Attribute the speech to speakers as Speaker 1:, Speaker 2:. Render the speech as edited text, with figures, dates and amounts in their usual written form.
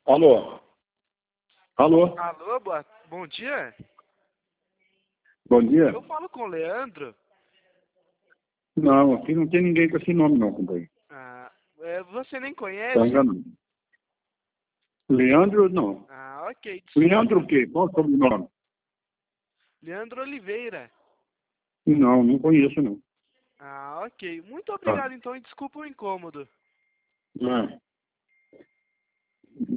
Speaker 1: Alô? Alô?
Speaker 2: Alô, bom dia.
Speaker 1: Bom dia?
Speaker 2: Eu falo com o Leandro.
Speaker 1: Não, aqui não tem ninguém com esse nome não, companheiro.
Speaker 2: Você nem
Speaker 1: Tá
Speaker 2: conhece?
Speaker 1: enganado. Leandro, não.
Speaker 2: Ok. Desculpa.
Speaker 1: Leandro o quê? Qual é o sobrenome?
Speaker 2: Leandro Oliveira.
Speaker 1: Não, não conheço não.
Speaker 2: Ok. Muito
Speaker 1: Tá.
Speaker 2: obrigado, então, e desculpa o incômodo.
Speaker 1: É.